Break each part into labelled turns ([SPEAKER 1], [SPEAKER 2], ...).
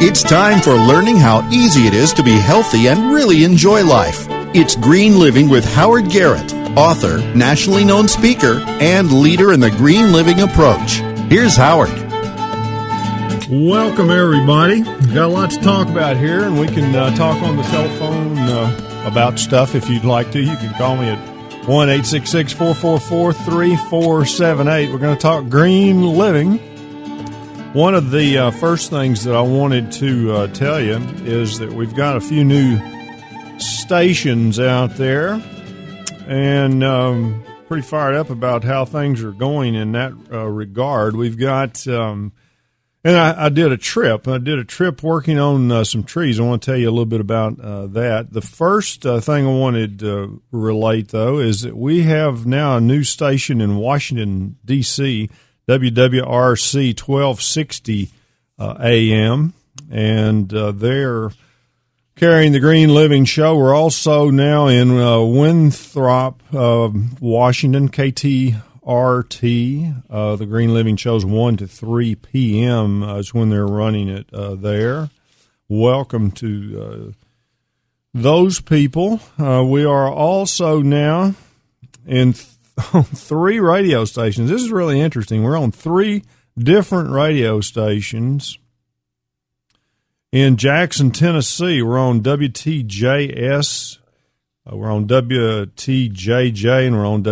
[SPEAKER 1] It's time for learning how easy it is to be healthy and really enjoy life. It's Green Living with Howard Garrett, author, nationally known speaker, and leader in the green living approach. Here's Howard.
[SPEAKER 2] Welcome, everybody. We've got a lot to talk about here, and we can talk on the telephone about stuff if you'd like to. You can call me at 1-866-444-3478. We're going to talk green living. One of the first things that I wanted to tell you is that we've got a few new stations out there, and pretty fired up about how things are going in that regard. We've got, and I did a trip. I did a trip working on some trees. I want to tell you a little bit about that. The first thing I wanted to relate, though, is that we have now a new station in Washington, D.C., WWRC 1260 AM, and they're carrying the Green Living Show. We're also now in Winthrop, Washington, KTRT. The Green Living Show's 1 to 3 p.m. Is when they're running it there. Welcome to those people. We are also now in on 3 radio stations. This is really interesting. We're on 3 different radio stations. In Jackson, Tennessee, we're on WTJS, we're on WTJJ, and we're on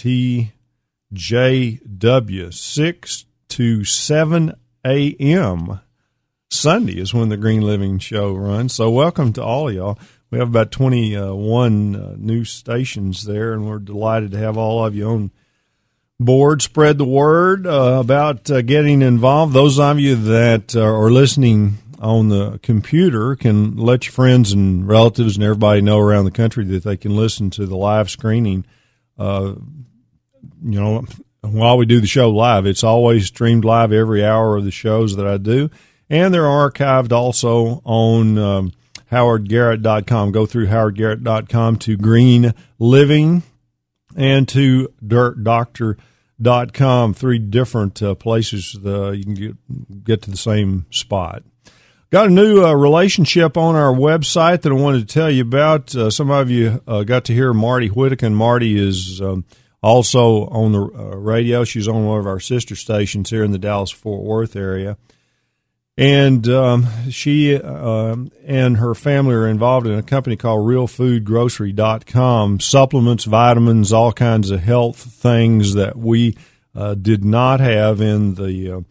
[SPEAKER 2] WTJW, 6 to 7 a.m. Sunday is when the Green Living Show runs. So welcome to all of y'all. We have about 21 new stations there, and we're delighted to have all of you on board. Spread the word about getting involved. Those of you that are listening on the computer can let your friends and relatives and everybody know around the country that they can listen to the live screening. While we do the show live, it's always streamed live every hour of the shows that I do, and they're archived also on HowardGarrett.com. Go through HowardGarrett.com to Green Living and to DirtDoctor.com. 3 different places you can get to the same spot. Got a new relationship on our website that I wanted to tell you about. Some of you got to hear Marty Whittaker. Marty is also on the radio. She's on one of our sister stations here in the Dallas-Fort Worth area. And she and her family are involved in a company called RealFoodGrocery.com. Supplements, vitamins, all kinds of health things that we did not have in the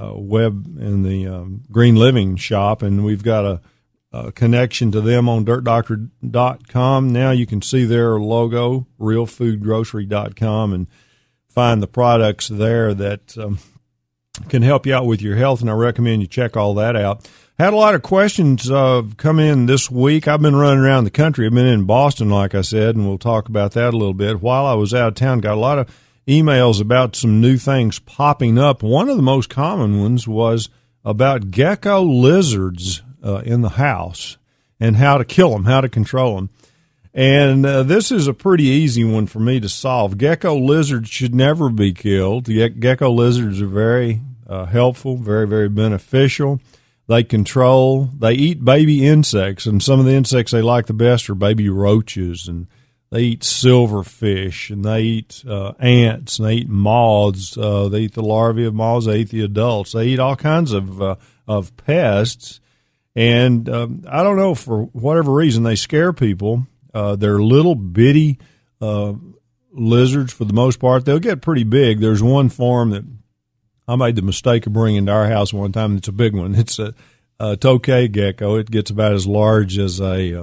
[SPEAKER 2] in the Green Living shop. And we've got a connection to them on DirtDoctor.com. Now you can see their logo, RealFoodGrocery.com, and find the products there that can help you out with your health, and I recommend you check all that out. Had a lot of questions come in this week. I've been running around the country. I've been in Boston, like I said, and we'll talk about that a little bit. While I was out of town, got a lot of emails about some new things popping up. One of the most common ones was about gecko lizards in the house and how to kill them, how to control them. And this is a pretty easy one for me to solve. Gecko lizards should never be killed. Gecko lizards are very helpful, very, very beneficial. They eat baby insects, and some of the insects they like the best are baby roaches, and they eat silverfish, and they eat ants, and they eat moths. They eat the larvae of moths. They eat the adults. They eat all kinds of pests, and I don't know, for whatever reason, they scare people. They're little bitty lizards for the most part. They'll get pretty big. There's one form that I made the mistake of bringing to our house one time. It's a big one. It's a tokay gecko. It gets about as large as a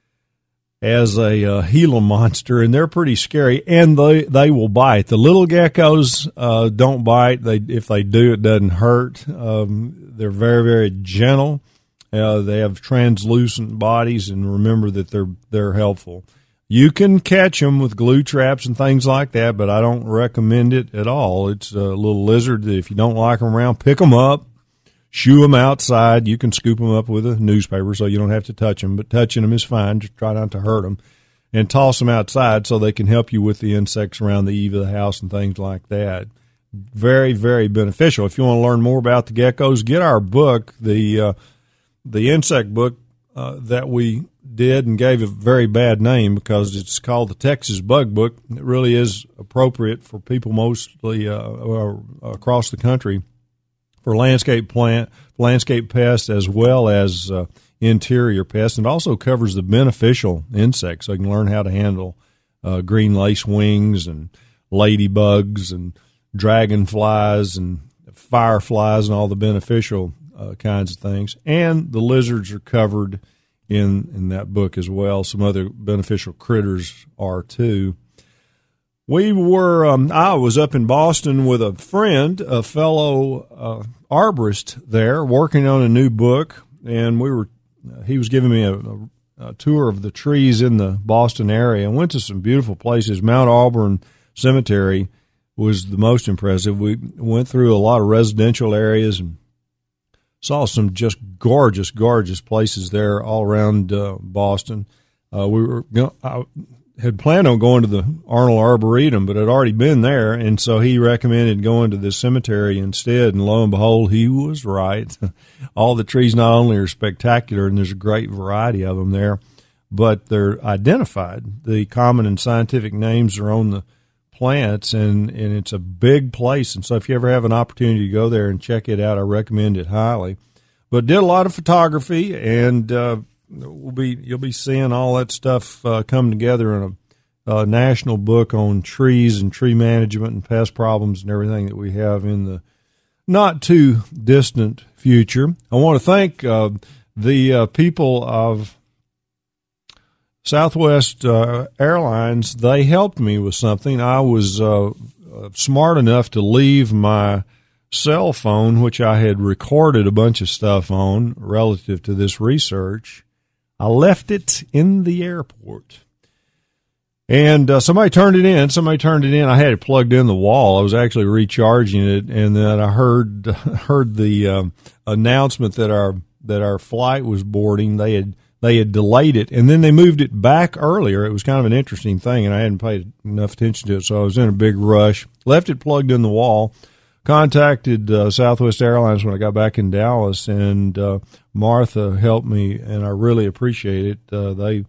[SPEAKER 2] Gila monster, and they're pretty scary, and they will bite. The little geckos don't bite. If they do, it doesn't hurt. They're very, very gentle. They have translucent bodies, and remember that they're helpful. You can catch them with glue traps and things like that, but I don't recommend it at all. It's a little lizard that if you don't like them around, pick them up, shoo them outside. You can scoop them up with a newspaper so you don't have to touch them, but touching them is fine. Just try not to hurt them. And toss them outside so they can help you with the insects around the eave of the house and things like that. Very, very beneficial. If you want to learn more about the geckos, get our book, the the insect book that we did and gave a very bad name because it's called the Texas Bug Book. It really is appropriate for people mostly across the country for landscape pests as well as interior pests. It also covers the beneficial insects, so you can learn how to handle green lacewings and ladybugs and dragonflies and fireflies and all the beneficial kinds of things. And the lizards are covered in that book as well. Some other beneficial critters are too. We were, I was up in Boston with a friend, a fellow arborist there, working on a new book, and he was giving me a tour of the trees in the Boston area. I went to some beautiful places. Mount Auburn Cemetery was the most impressive. We went through a lot of residential areas and saw some just gorgeous, gorgeous places there all around Boston. I had planned on going to the Arnold Arboretum, but I'd already been there, and so he recommended going to this cemetery instead, and lo and behold, he was right. All the trees not only are spectacular, and there's a great variety of them there, but they're identified. The common and scientific names are on the plants, and it's a big place, and so if you ever have an opportunity to go there and check it out, I recommend it highly. But did a lot of photography, and you'll be seeing all that stuff come together in a national book on trees and tree management and pest problems and everything that we have in the not too distant future. I want to thank the people of Southwest Airlines. They helped me with something. I was smart enough to leave my cell phone, which I had recorded a bunch of stuff on relative to this research. I left it in the airport. And somebody turned it in. I had it plugged in the wall. I was actually recharging it, and then I heard the announcement that our flight was boarding. They had delayed it, and then they moved it back earlier. It was kind of an interesting thing, and I hadn't paid enough attention to it, so I was in a big rush. Left it plugged in the wall. Contacted Southwest Airlines when I got back in Dallas, and Martha helped me, and I really appreciate it. They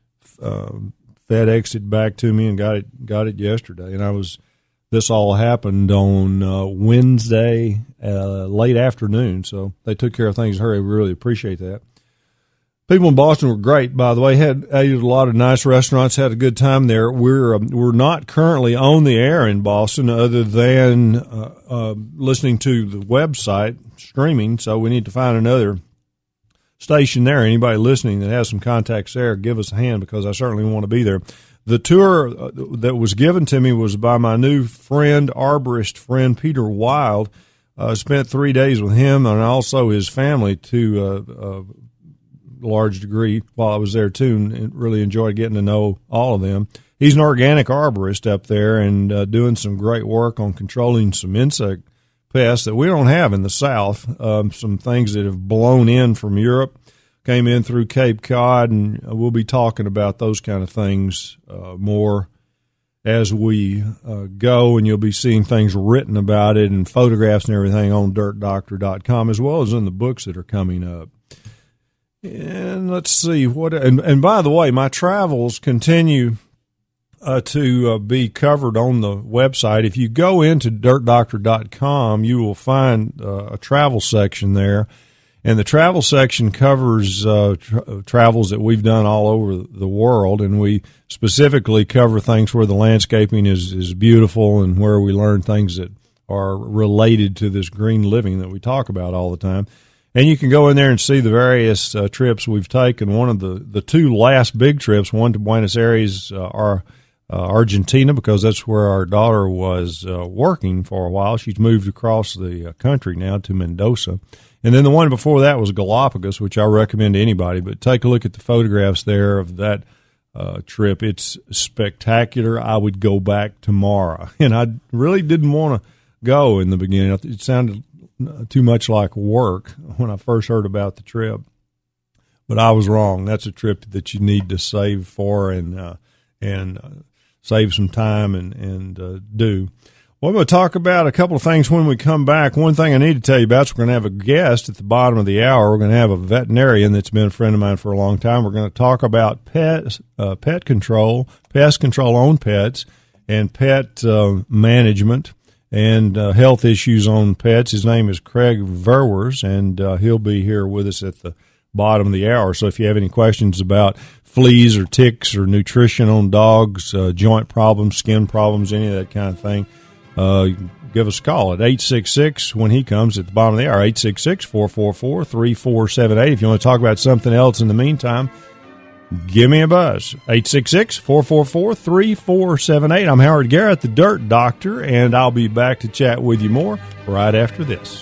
[SPEAKER 2] FedExed it back to me and got it yesterday, and this all happened on Wednesday late afternoon, so they took care of things in a hurry. We really appreciate that. People in Boston were great, by the way. Ate at a lot of nice restaurants, had a good time there. We're not currently on the air in Boston other than listening to the website streaming, so we need to find another station there. Anybody listening that has some contacts there, give us a hand because I certainly want to be there. The tour that was given to me was by my new arborist friend, Peter Wild. Spent 3 days with him and also his family to large degree while I was there too, and really enjoyed getting to know all of them. He's an organic arborist up there and doing some great work on controlling some insect pests that we don't have in the South. Some things that have blown in from Europe, came in through Cape Cod, and we'll be talking about those kind of things more as we go, and you'll be seeing things written about it and photographs and everything on dirtdoctor.com as well as in the books that are coming up. And let's see and by the way, my travels continue to be covered on the website. If you go into dirtdoctor.com, you will find a travel section there, and the travel section covers travels that we've done all over the world, and we specifically cover things where the landscaping is beautiful and where we learn things that are related to this green living that we talk about all the time. And you can go in there and see the various trips we've taken. One of the two last big trips, one to Buenos Aires, Argentina, because that's where our daughter was working for a while. She's moved across the country now to Mendoza. And then the one before that was Galapagos, which I recommend to anybody. But take a look at the photographs there of that trip. It's spectacular. I would go back tomorrow. And I really didn't want to go in the beginning. It sounded too much like work when I first heard about the trip, but I was wrong. That's a trip that you need to save for and save some time and do. Well, we're going to talk about a couple of things when we come back. One thing I need to tell you about is we're going to have a guest at the bottom of the hour. We're going to have a veterinarian that's been a friend of mine for a long time. We're going to talk about pet control, pest control on pets, and pet management and health issues on pets. His name is Craig Verwers, and he'll be here with us at the bottom of the hour. So if you have any questions about fleas or ticks or nutrition on dogs, joint problems, skin problems, any of that kind of thing, give us a call at 866 when he comes at the bottom of the hour, 866-444-3478. If you want to talk about something else in the meantime, give me a buzz, 866-444-3478. I'm Howard Garrett, the Dirt Doctor, and I'll be back to chat with you more right after this.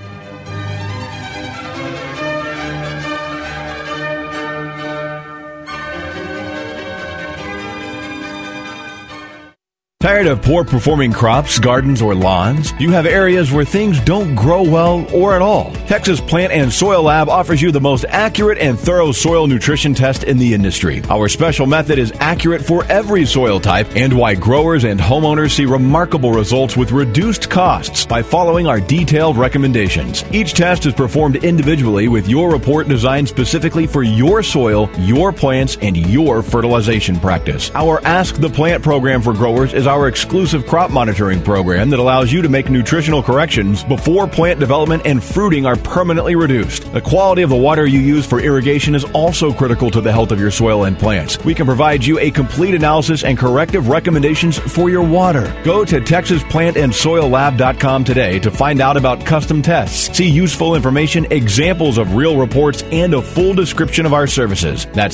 [SPEAKER 3] Tired of poor-performing crops, gardens, or lawns? Do you have areas where things don't grow well or at all? Texas Plant and Soil Lab offers you the most accurate and thorough soil nutrition test in the industry. Our special method is accurate for every soil type and why growers and homeowners see remarkable results with reduced costs by following our detailed recommendations. Each test is performed individually with your report designed specifically for your soil, your plants, and your fertilization practice. Our Ask the Plant program for growers is our exclusive crop monitoring program that allows you to make nutritional corrections before plant development and fruiting are permanently reduced. The quality of the water you use for irrigation is also critical to the health of your soil and plants. We can provide you a complete analysis and corrective recommendations for your water. Go to TexasPlantAndSoilLab.com today to find out about custom tests, see useful information, examples of real reports, and a full description of our services. That's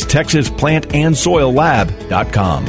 [SPEAKER 3] TexasPlantAndSoilLab.com.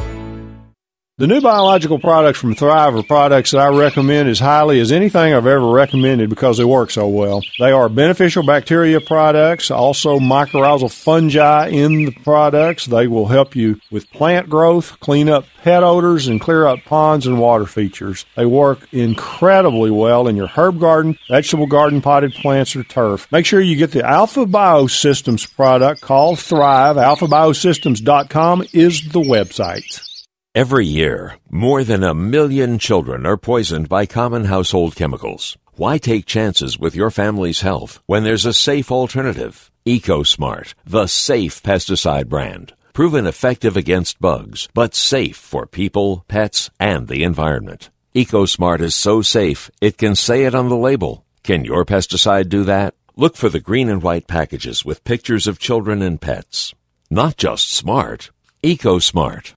[SPEAKER 2] The new biological products from Thrive are products that I recommend as highly as anything I've ever recommended because they work so well. They are beneficial bacteria products, also mycorrhizal fungi in the products. They will help you with plant growth, clean up pet odors, and clear up ponds and water features. They work incredibly well in your herb garden, vegetable garden, potted plants, or turf. Make sure you get the Alpha Biosystems product called Thrive. AlphaBiosystems.com is the website.
[SPEAKER 4] Every year, more than 1 million children are poisoned by common household chemicals. Why take chances with your family's health when there's a safe alternative? EcoSmart, the safe pesticide brand. Proven effective against bugs, but safe for people, pets, and the environment. EcoSmart is so safe, it can say it on the label. Can your pesticide do that? Look for the green and white packages with pictures of children and pets. Not just smart, EcoSmart.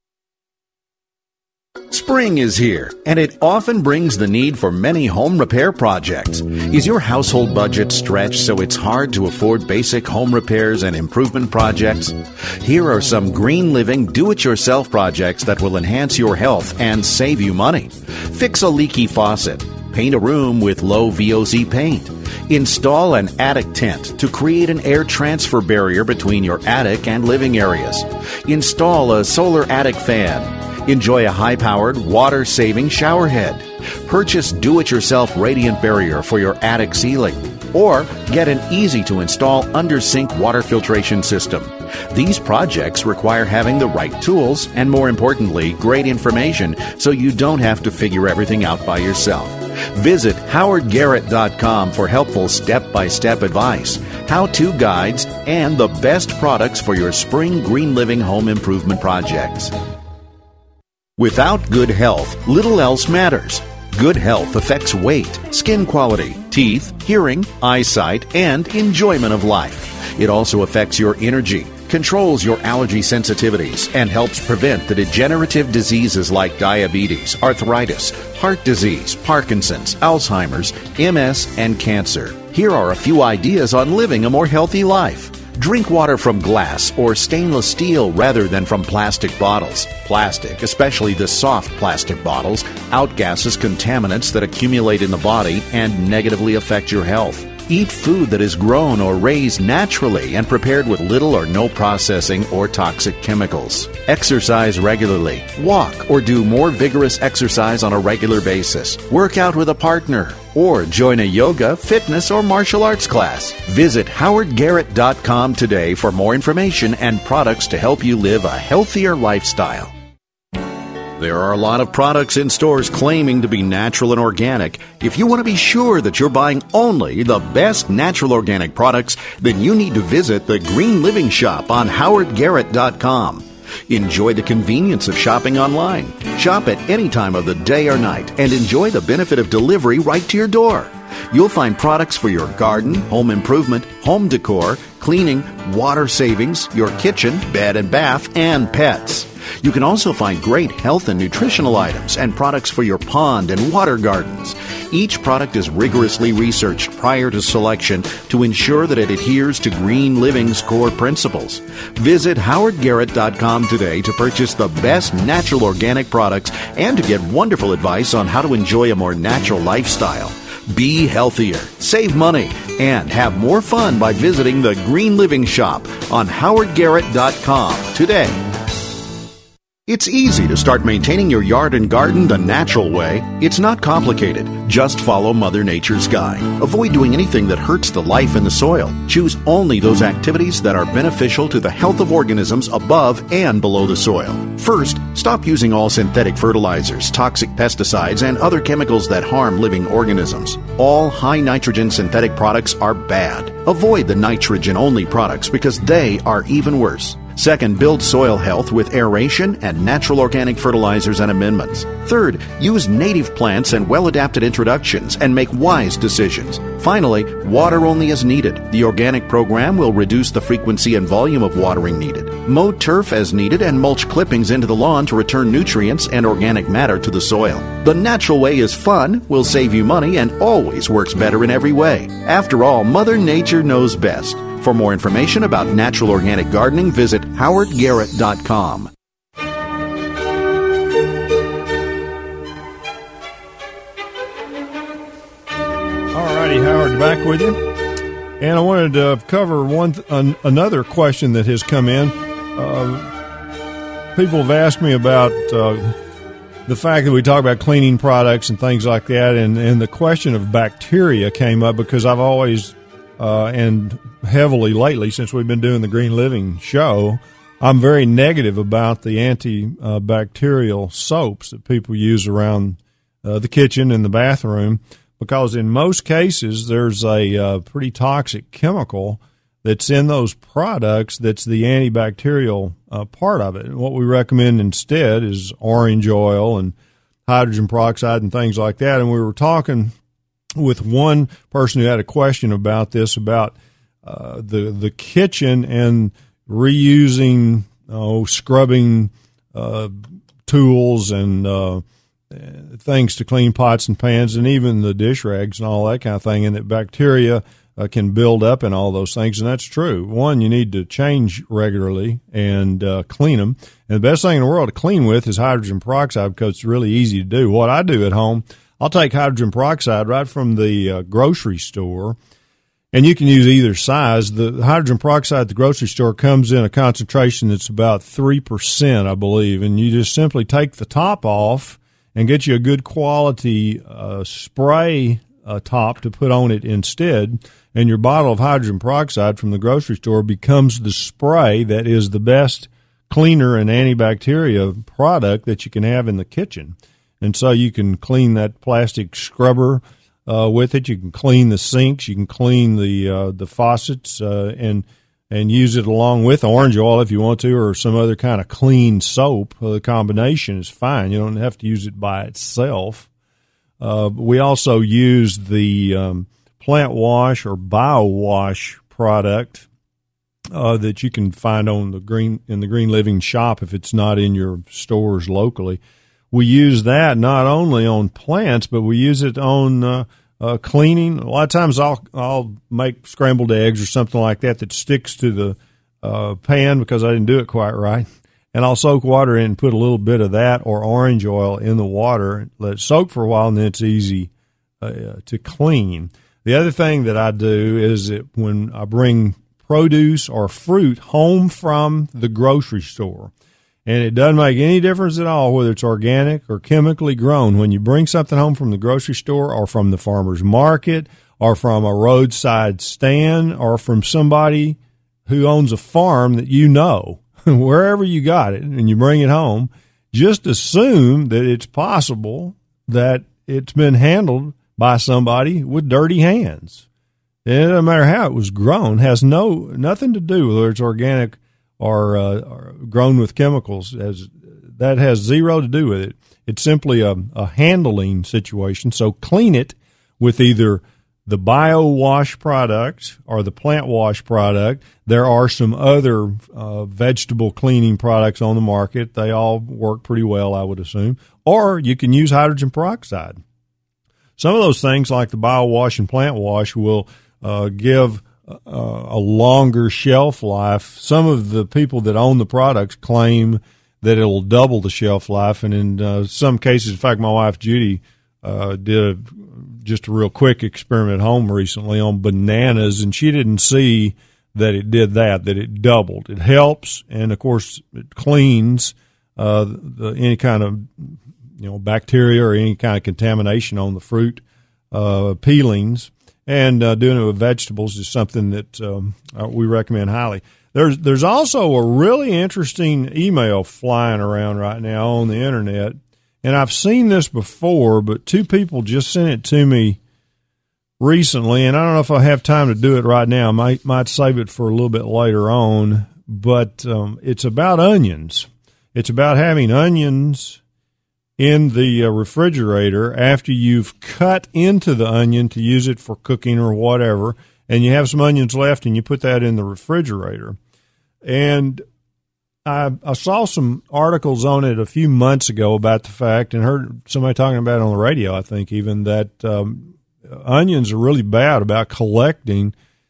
[SPEAKER 1] Spring is here, and it often brings the need for many home repair projects. Is your household budget stretched so it's hard to afford basic home repairs and improvement projects? Here are some green living do-it-yourself projects that will enhance your health and save you money. Fix a leaky faucet. Paint a room with low VOC paint. Install an attic tent to create an air transfer barrier between your attic and living areas. Install a solar attic fan. Enjoy a high-powered, water-saving shower head. Purchase do-it-yourself radiant barrier for your attic ceiling. Or get an easy-to-install under-sink water filtration system. These projects require having the right tools and, more importantly, great information so you don't have to figure everything out by yourself. Visit howardgarrett.com for helpful step-by-step advice, how-to guides, and the best products for your spring green living home improvement projects. Without good health, little else matters. Good health affects weight, skin quality, teeth, hearing, eyesight, and enjoyment of life. It also affects your energy, controls your allergy sensitivities, and helps prevent the degenerative diseases like diabetes, arthritis, heart disease, Parkinson's, Alzheimer's, MS, and cancer. Here are a few ideas on living a more healthy life. Drink water from glass or stainless steel rather than from plastic bottles. Plastic, especially the soft plastic bottles, outgasses contaminants that accumulate in the body and negatively affect your health. Eat food that is grown or raised naturally and prepared with little or no processing or toxic chemicals. Exercise regularly. Walk or do more vigorous exercise on a regular basis. Work out with a partner. Or join a yoga, fitness, or martial arts class. Visit howardgarrett.com today for more information and products to help you live a healthier lifestyle. There are a lot of products in stores claiming to be natural and organic. If you want to be sure that you're buying only the best natural organic products, then you need to visit the Green Living Shop on howardgarrett.com. Enjoy the convenience of shopping online. Shop at any time of the day or night and enjoy the benefit of delivery right to your door. You'll find products for your garden, home improvement, home decor, cleaning, water savings, your kitchen, bed and bath, and pets. You can also find great health and nutritional items and products for your pond and water gardens. Each product is rigorously researched prior to selection to ensure that it adheres to Green Living's core principles. Visit howardgarrett.com today to purchase the best natural organic products and to get wonderful advice on how to enjoy a more natural lifestyle. Be healthier, save money, and have more fun by visiting the Green Living Shop on howardgarrett.com today. It's easy to start maintaining your yard and garden the natural way. It's not complicated. Just follow Mother Nature's guide. Avoid doing anything that hurts the life in the soil. Choose only those activities that are beneficial to the health of organisms above and below the soil. First, stop using all synthetic fertilizers, toxic pesticides, and other chemicals that harm living organisms. All high nitrogen synthetic products are bad. Avoid the nitrogen-only products because they are even worse. Second, build soil health with aeration and natural organic fertilizers and amendments. Third, use native plants and well-adapted introductions and make wise decisions. Finally, water only as needed. The organic program will reduce the frequency and volume of watering needed. Mow turf as needed and mulch clippings into the lawn to return nutrients and organic matter to the soil. The natural way is fun, will save you money, and always works better in every way. After all, Mother Nature knows best. For more information about natural organic gardening, visit howardgarrett.com.
[SPEAKER 2] Alrighty, Howard, back with you. And I wanted to cover another question that has come in. People have asked me about the fact that we talk about cleaning products and things like that, and the question of bacteria came up because I've always and heavily lately, since we've been doing the Green Living show, I'm very negative about the antibacterial soaps that people use around the kitchen and the bathroom, because in most cases there's a pretty toxic chemical that's in those products that's the antibacterial part of it. And what we recommend instead is orange oil and hydrogen peroxide and things like that. And we were talking with one person who had a question about this, about the kitchen and reusing scrubbing tools and things to clean pots and pans and even the dish rags and all that kind of thing, and that bacteria can build up in all those things. And that's true. One, you need to change regularly and clean them. And the best thing in the world to clean with is hydrogen peroxide, because it's really easy to do. What I do at home, I'll take hydrogen peroxide right from the grocery store, and you can use either size. The hydrogen peroxide at the grocery store comes in a concentration that's about 3%, I believe, and you just simply take the top off and get you a good quality spray top to put on it instead, and your bottle of hydrogen peroxide from the grocery store becomes the spray that is the best cleaner and antibacteria product that you can have in the kitchen. And so you can clean that plastic scrubber with it. You can clean the sinks. You can clean the faucets and use it along with orange oil if you want to, or some other kind of clean soap. The combination is fine. You don't have to use it by itself. We also use the plant wash or bio wash product that you can find in the Green Living shop if it's not in your stores locally. We use that not only on plants, but we use it on cleaning. A lot of times I'll make scrambled eggs or something like that sticks to the pan because I didn't do it quite right. And I'll soak water in and put a little bit of that or orange oil in the water, let it soak for a while, and then it's easy to clean. The other thing that I do is that when I bring produce or fruit home from the grocery store, and it doesn't make any difference at all whether it's organic or chemically grown. When you bring something home from the grocery store or from the farmer's market or from a roadside stand or from somebody who owns a farm that you know, wherever you got it, and you bring it home, just assume that it's possible that it's been handled by somebody with dirty hands. And it doesn't matter how it was grown, has nothing to do with whether it's organic or grown with chemicals. That has zero to do with it. It's simply a handling situation. So clean it with either the bio wash product or the plant wash product. There are some other vegetable cleaning products on the market. They all work pretty well, I would assume. Or you can use hydrogen peroxide. Some of those things, like the bio wash and plant wash, will give a longer shelf life. Some of the people that own the products claim that it'll double the shelf life, and in some cases, in fact, my wife Judy did just a real quick experiment at home recently on bananas, and she didn't see that it did that it doubled. It helps, and of course, it cleans any kind of bacteria or any kind of contamination on the fruit peelings. And doing it with vegetables is something that we recommend highly. There's also a really interesting email flying around right now on the internet, and I've seen this before, but two people just sent it to me recently, and I don't know if I have time to do it right now. I might save it for a little bit later on, but it's about onions. It's about having onions in the refrigerator after you've cut into the onion to use it for cooking or whatever, and you have some onions left and you put that in the refrigerator. And I saw some articles on it a few months ago about the fact, and heard somebody talking about it on the radio, I think even, that onions are really bad about collecting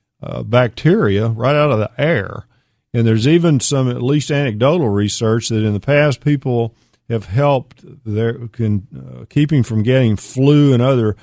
[SPEAKER 2] bacteria right out of the air. And there's even some, at least anecdotal research, that in the past people have helped keeping from getting flu and other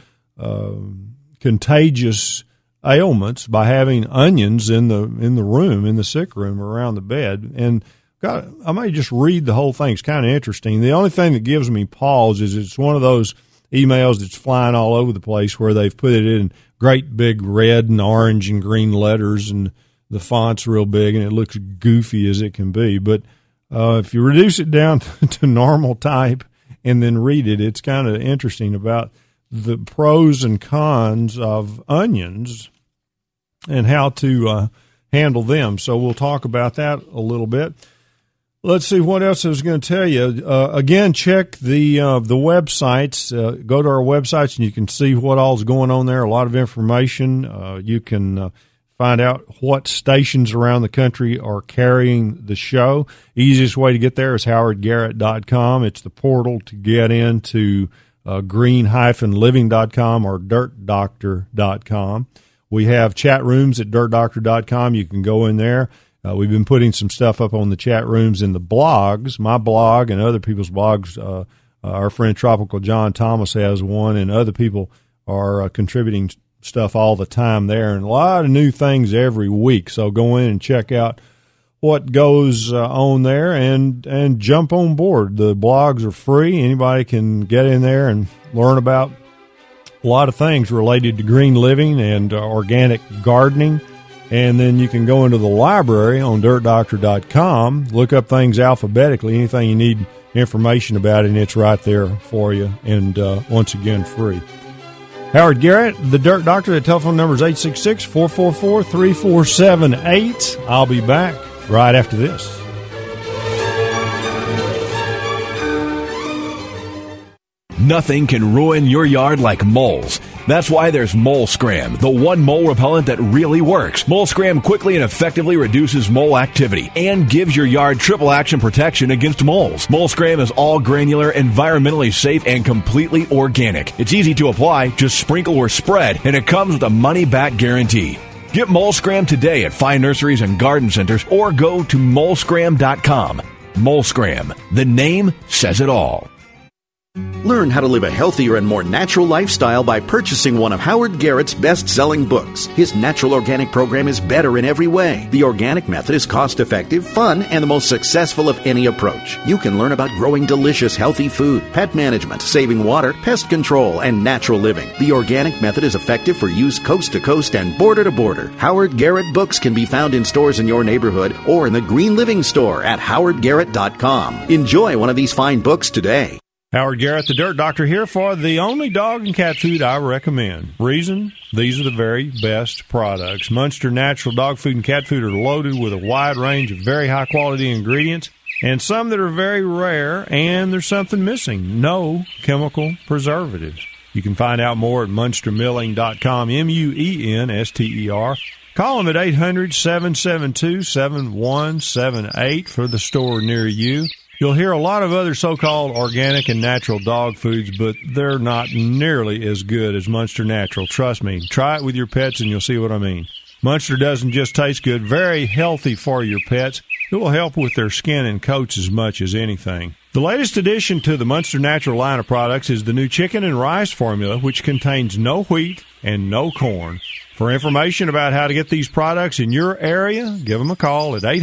[SPEAKER 2] contagious ailments by having onions in the room, in the sick room, around the bed. And God, I might just read the whole thing. It's kind of interesting. The only thing that gives me pause is it's one of those emails that's flying all over the place where they've put it in great big red and orange and green letters, and the font's real big, and it looks goofy as it can be. But if you reduce it down to normal type and then read it, it's kind of interesting about the pros and cons of onions and how to handle them. So we'll talk about that a little bit. Let's see what else I was going to tell you. Again, check the websites. Go to our websites and you can see what all's going on there. A lot of information. You can find out what stations around the country are carrying the show. Easiest way to get there is howardgarrett.com. It's the portal to get into green-living.com or dirtdoctor.com. We have chat rooms at dirtdoctor.com. You can go in there. We've been putting some stuff up on the chat rooms in the blogs, my blog and other people's blogs. Our friend Tropical John Thomas has one, and other people are contributing stuff all the time there, and a lot of new things every week. So go in and check out what goes on there and jump on board. The blogs are free. Anybody can get in there and learn about a lot of things related to green living and organic gardening. And then you can go into the library on dirtdoctor.com, look up things alphabetically, anything you need information about it, and it's right there for you, and once again, free. Howard Garrett, the Dirt Doctor. The telephone number is 866-444-3478. I'll be back right after this.
[SPEAKER 3] Nothing can ruin your yard like moles. That's why there's Mole Scram, the one mole repellent that really works. Mole Scram quickly and effectively reduces mole activity and gives your yard triple action protection against moles. Mole Scram is all granular, environmentally safe, and completely organic. It's easy to apply, just sprinkle or spread, and it comes with a money-back guarantee. Get Mole Scram today at fine nurseries and garden centers, or go to molescram.com. Mole Scram, the name says it all.
[SPEAKER 1] Learn how to live a healthier and more natural lifestyle by purchasing one of Howard Garrett's best-selling books. His natural organic program is better in every way. The organic method is cost-effective, fun, and the most successful of any approach. You can learn about growing delicious, healthy food, pet management, saving water, pest control, and natural living. The organic method is effective for use coast to coast and border to border. Howard Garrett books can be found in stores in your neighborhood or in the Green Living store at howardgarrett.com. Enjoy one of these fine books today.
[SPEAKER 2] Howard Garrett, the Dirt Doctor, here for the only dog and cat food I recommend. Reason? These are the very best products. Munster Natural Dog Food and Cat Food are loaded with a wide range of very high-quality ingredients, and some that are very rare, and there's something missing. No chemical preservatives. You can find out more at munstermilling.com, M-U-E-N-S-T-E-R. Call them at 800-772-7178 for the store near you. You'll hear a lot of other so-called organic and natural dog foods, but they're not nearly as good as Munster Natural. Trust me. Try it with your pets and you'll see what I mean. Munster doesn't just taste good, very healthy for your pets. It will help with their skin and coats as much as anything. The latest addition to the Munster Natural line of products is the new chicken and rice formula, which contains no wheat and no corn. For information about how to get these products in your area, give them a call at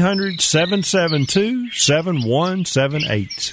[SPEAKER 2] 800-772-7178.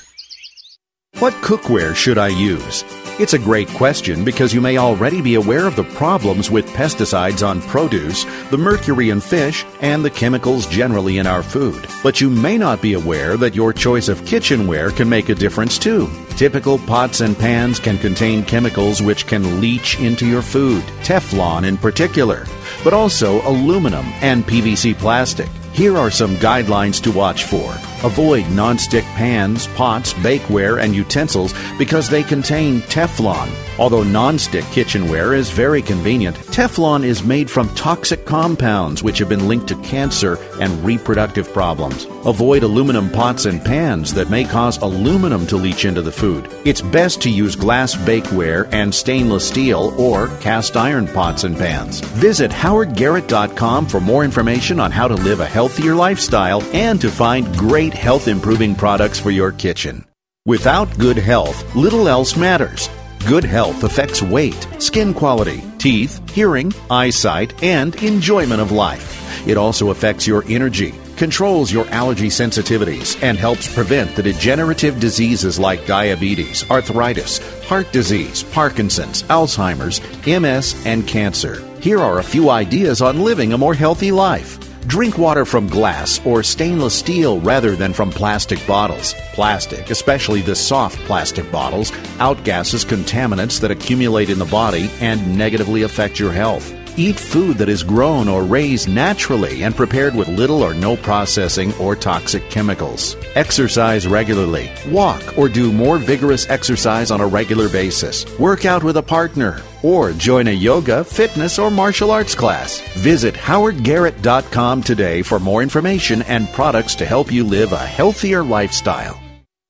[SPEAKER 1] What cookware should I use? It's a great question because you may already be aware of the problems with pesticides on produce, the mercury in fish, and the chemicals generally in our food. But you may not be aware that your choice of kitchenware can make a difference too. Typical pots and pans can contain chemicals which can leach into your food, Teflon in particular, but also aluminum and PVC plastic. Here are some guidelines to watch for. Avoid nonstick pans, pots, bakeware, and utensils because they contain Teflon. Although nonstick kitchenware is very convenient, Teflon is made from toxic compounds which have been linked to cancer and reproductive problems. Avoid aluminum pots and pans that may cause aluminum to leach into the food. It's best to use glass bakeware and stainless steel or cast iron pots and pans. Visit howardgarrett.com for more information on how to live a healthier lifestyle and to find great health-improving products for your kitchen. Without good health, little else matters. Good health affects weight, skin quality, teeth, hearing, eyesight, and enjoyment of life. It also affects your energy, controls your allergy sensitivities, and helps prevent the degenerative diseases like diabetes, arthritis, heart disease, Parkinson's, Alzheimer's, MS, and cancer. Here are a few ideas on living a more healthy life. Drink water from glass or stainless steel rather than from plastic bottles. Plastic, especially the soft plastic bottles, outgasses contaminants that accumulate in the body and negatively affect your health. Eat food that is grown or raised naturally and prepared with little or no processing or toxic chemicals. Exercise regularly. Walk or do more vigorous exercise on a regular basis. Work out with a partner or join a yoga, fitness, or martial arts class. Visit howardgarrett.com today for more information and products to help you live a healthier lifestyle.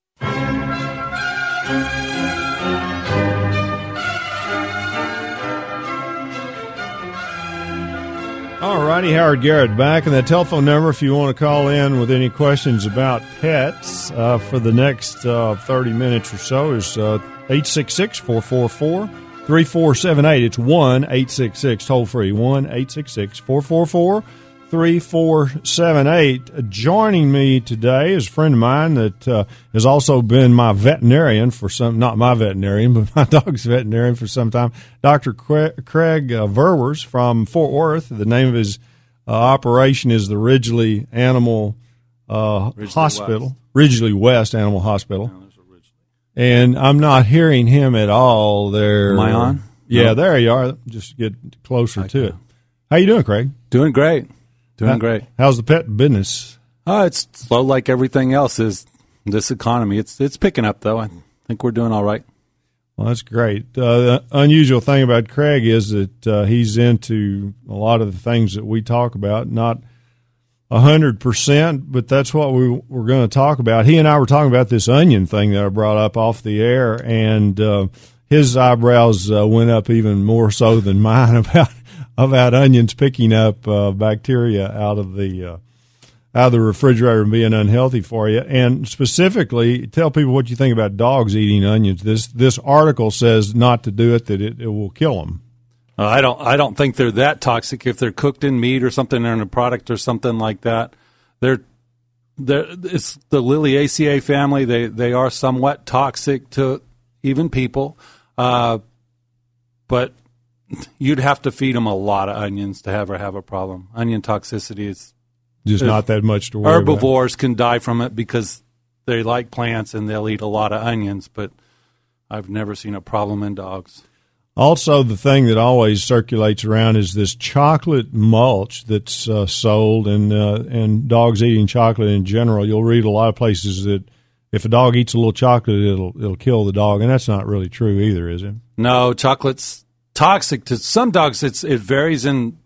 [SPEAKER 2] All righty, Howard Garrett back. And the telephone number, if you want to call in with any questions about pets for the next 30 minutes or so, is 866-444-3478. It's 1-866, toll-free, 1-866-444-3478. Joining me today is a friend of mine that has also been my veterinarian for some, not my veterinarian, but my dog's veterinarian for some time, Dr. Craig Verwers from Fort Worth. The name of his operation is the Ridgely Animal Hospital, Ridgely West Animal Hospital. And I'm not hearing him at all there.
[SPEAKER 5] Am I on?
[SPEAKER 2] Yeah,
[SPEAKER 5] no.
[SPEAKER 2] There you are. Just get closer to it. How you doing, Craig?
[SPEAKER 5] Doing great. Great.
[SPEAKER 2] How's the pet business?
[SPEAKER 5] It's slow like everything else is this economy. It's picking up, though. I think we're doing all right.
[SPEAKER 2] Well, that's great. The unusual thing about Craig is that he's into a lot of the things that we talk about, not 100%, but that's what we're going to talk about. He and I were talking about this onion thing that I brought up off the air, and his eyebrows went up even more so than mine about onions picking up bacteria out of the out of the refrigerator and being unhealthy for you. And specifically, tell people what you think about dogs eating onions. This article says not to do it, that it will kill them.
[SPEAKER 5] I don't think they're that toxic if they're cooked in meat or something or in a product or something like that. It's the Liliaceae family. They are somewhat toxic to even people, but you'd have to feed them a lot of onions to ever have a problem. Onion toxicity is
[SPEAKER 2] just not that much to worry
[SPEAKER 5] herbivores about. Can die from it because they like plants and they'll eat a lot of onions, but I've never seen a problem in dogs.
[SPEAKER 2] Also, the thing that always circulates around is this chocolate mulch that's sold, and dogs eating chocolate in general. You'll read a lot of places that if a dog eats a little chocolate, it'll kill the dog, and that's not really true either, is it?
[SPEAKER 5] No, chocolate's toxic to some dogs. It varies in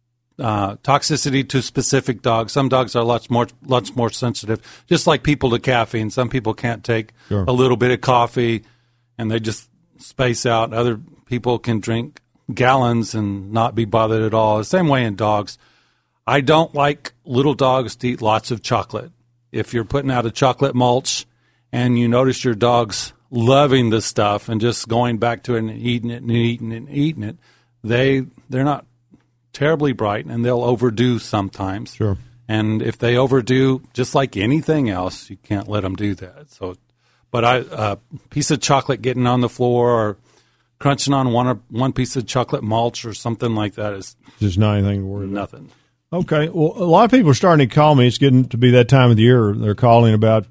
[SPEAKER 5] toxicity to specific dogs. Some dogs are lots more sensitive, just like people to caffeine. Some people can't take a little bit of coffee, and they just space out. Other people can drink gallons and not be bothered at all. The same way in dogs. I don't like little dogs to eat lots of chocolate. If you're putting out a chocolate mulch and you notice your dog's loving the stuff and just going back to it and eating it and eating it and eating it, they're not terribly bright, and they'll overdo sometimes.
[SPEAKER 2] Sure.
[SPEAKER 5] And if they overdo, just like anything else, you can't let them do that. So, but a piece of chocolate getting on the floor or crunching on one piece of chocolate mulch or something like that is
[SPEAKER 2] just not anything to worry about.
[SPEAKER 5] Nothing.
[SPEAKER 2] Okay. Well, a lot of people are starting to call me. It's getting to be that time of the year. They're calling about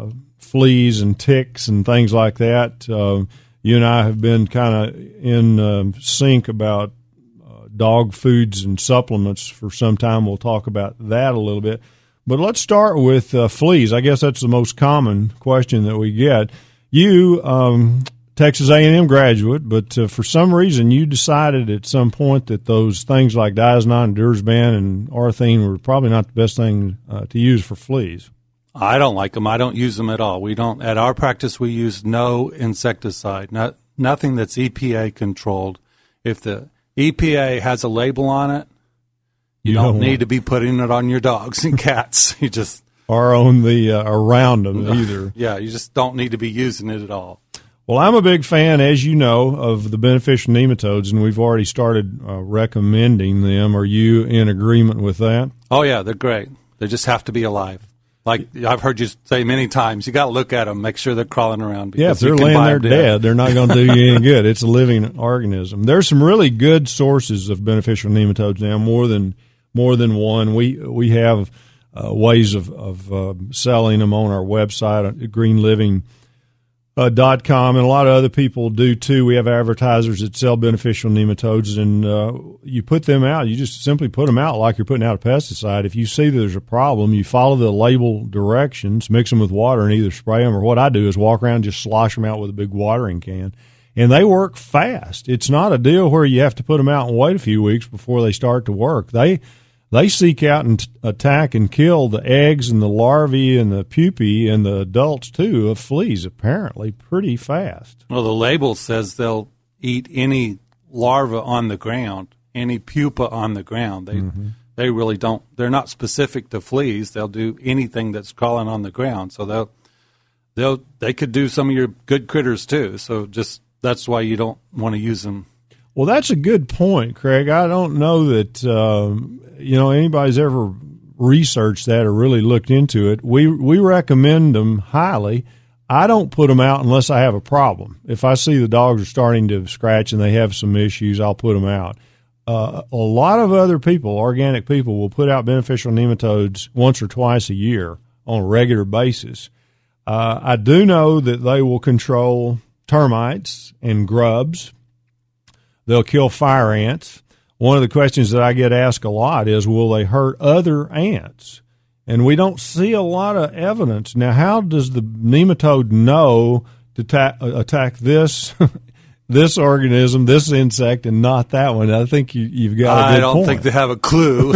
[SPEAKER 2] fleas and ticks and things like that. You and I have been kind of in sync about dog foods and supplements for some time. We'll talk about that a little bit. But let's start with fleas. I guess that's the most common question that we get. You, Texas A&M graduate, but for some reason you decided at some point that those things like Diazinon, Dursban, and Arthene were probably not the best thing to use for fleas.
[SPEAKER 5] I don't like them. I don't use them at all. We don't. At our practice, we use no insecticide, nothing that's EPA controlled. If the EPA has a label on it, you don't need to be putting it on your dogs and cats. You just
[SPEAKER 2] or on the around them either.
[SPEAKER 5] Yeah, you just don't need to be using it at all.
[SPEAKER 2] Well, I'm a big fan, as you know, of the beneficial nematodes, and we've already started recommending them. Are you in agreement with that?
[SPEAKER 5] Oh, yeah, they're great. They just have to be alive. Like I've heard you say many times, you got to look at them, make sure they're crawling around.
[SPEAKER 2] Yeah, if they're laying there dead, they're not going to do you any good. It's a living organism. There's some really good sources of beneficial nematodes now, more than one. We have ways of selling them on our website at greenliving.com, and a lot of other people do too. We have advertisers that sell beneficial nematodes, and you put them out. You just simply put them out like you're putting out a pesticide. If you see there's a problem, you follow the label directions, mix them with water, and either spray them, or what I do is walk around and just slosh them out with a big watering can. And they work fast. It's not a deal where you have to put them out and wait a few weeks before they start to work. They seek out and attack and kill the eggs and the larvae and the pupae and the adults, too, of fleas, apparently, pretty fast.
[SPEAKER 5] Well, the label says they'll eat any larva on the ground, any pupa on the ground. They really don't. They're not specific to fleas. They'll do anything that's crawling on the ground. So they could do some of your good critters, too. So just that's why you don't want to use them.
[SPEAKER 2] Well, that's a good point, Craig. I don't know that anybody's ever researched that or really looked into it. We recommend them highly. I don't put them out unless I have a problem. If I see the dogs are starting to scratch and they have some issues, I'll put them out. A lot of other people, organic people, will put out beneficial nematodes once or twice a year on a regular basis. I do know that they will control termites and grubs. They'll kill fire ants. One of the questions that I get asked a lot is, will they hurt other ants? And we don't see a lot of evidence. Now, how does the nematode know to attack this this organism, this insect, and not that one? I think you've got a good point.
[SPEAKER 5] I don't think they have a clue.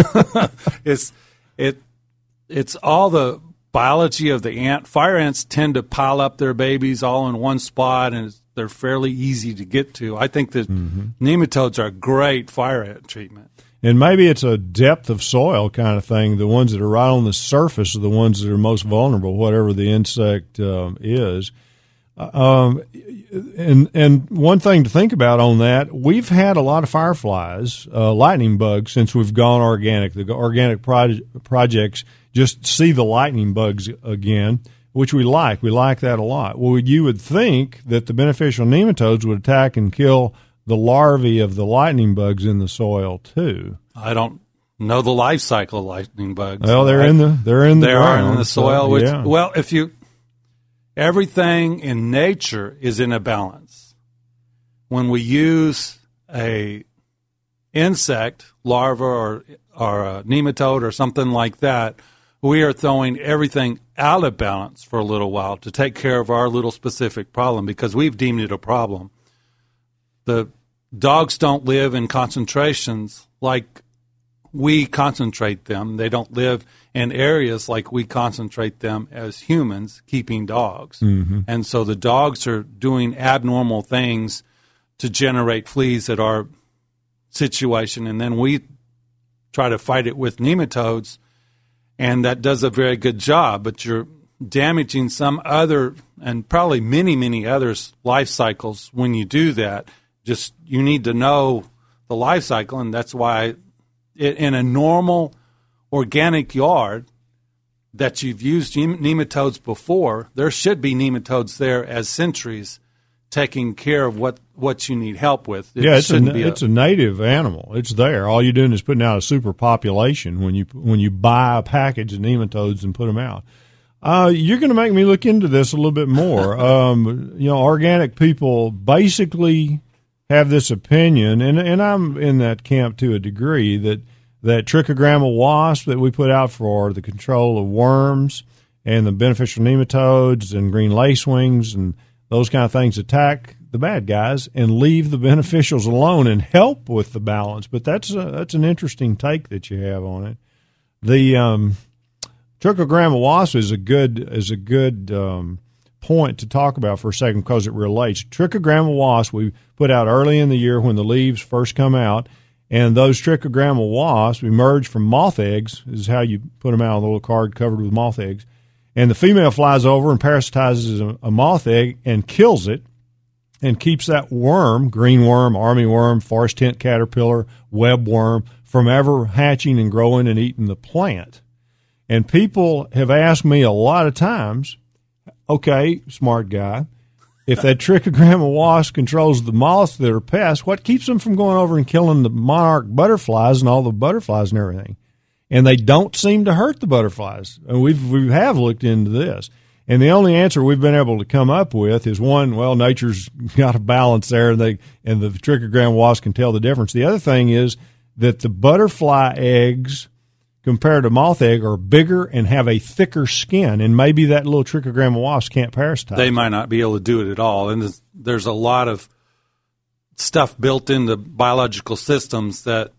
[SPEAKER 5] It's all the biology of the ant. Fire ants tend to pile up their babies all in one spot, and they're fairly easy to get to. I think that nematodes are great fire ant treatment.
[SPEAKER 2] And maybe it's a depth of soil kind of thing. The ones that are right on the surface are the ones that are most vulnerable, whatever the insect is. And one thing to think about on that, we've had a lot of fireflies, lightning bugs, since we've gone organic. The organic projects just see the lightning bugs again, which we like. We like that a lot. Well, you would think that the beneficial nematodes would attack and kill the larvae of the lightning bugs in the soil too.
[SPEAKER 5] I don't know the life cycle of lightning bugs.
[SPEAKER 2] Well, they're in the ground,
[SPEAKER 5] in the soil.
[SPEAKER 2] So,
[SPEAKER 5] which,
[SPEAKER 2] yeah.
[SPEAKER 5] Well, everything in nature is in a balance. When we use a insect, larva, or a nematode or something like that, we are throwing everything out of balance for a little while to take care of our little specific problem because we've deemed it a problem. The dogs don't live in concentrations like we concentrate them. They don't live in areas like we concentrate them as humans keeping dogs. Mm-hmm. And so the dogs are doing abnormal things to generate fleas at our situation, and then we try to fight it with nematodes, and that does a very good job, but you're damaging some other, and probably many, many others' life cycles when you do that. Just you need to know the life cycle, and that's why in a normal organic yard that you've used nematodes before, there should be nematodes there as sentries taking care of what you need help with.
[SPEAKER 2] It's a native animal. It's there. All you're doing is putting out a superpopulation when you buy a package of nematodes and put them out. You're going to make me look into this a little bit more. Organic people basically have this opinion, and I'm in that camp to a degree, that trichogramma wasp that we put out for the control of worms and the beneficial nematodes and green lacewings and those kind of things attack the bad guys and leave the beneficials alone and help with the balance. But that's an interesting take that you have on it. The trichogramma wasp is a good point to talk about for a second because it relates. Trichogramma wasp we put out early in the year when the leaves first come out, and those trichogramma wasps emerge from moth eggs. This is how you put them out on a little card covered with moth eggs. And the female flies over and parasitizes a moth egg and kills it and keeps that worm, green worm, army worm, forest tent caterpillar, web worm, from ever hatching and growing and eating the plant. And people have asked me a lot of times, okay, smart guy, if that trichogramma wasp controls the moths that are pests, what keeps them from going over and killing the monarch butterflies and all the butterflies and everything? And they don't seem to hurt the butterflies. And we have looked into this. And the only answer we've been able to come up with is one, well, nature's got a balance there, and the trichogramma wasp can tell the difference. The other thing is that the butterfly eggs compared to moth egg are bigger and have a thicker skin, and maybe that little trichogramma wasp can't parasitize.
[SPEAKER 5] They might not be able to do it at all, and there's a lot of stuff built into biological systems that